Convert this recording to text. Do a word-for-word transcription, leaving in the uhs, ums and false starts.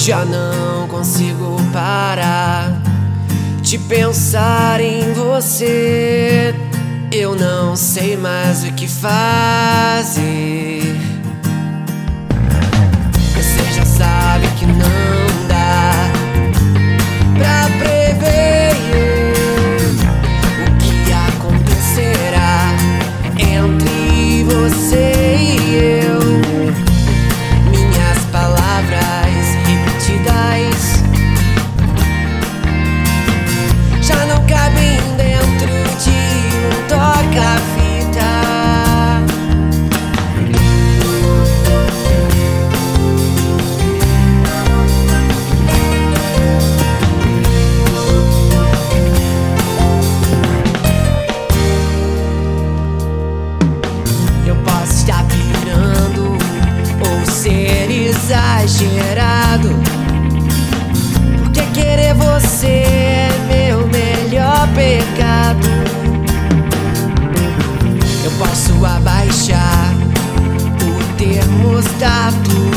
Já não consigo parar de pensar em você. Eu não sei mais o que fazer. Você já sabe que não dá pra prever o que acontecerá entre você e eu. Minhas palavras repetidas já não cabem dentro de um toca-fita. Eu posso estar pirando ou ser exagerado, porque querer você é meu melhor pecado. Eu posso abaixar o termostato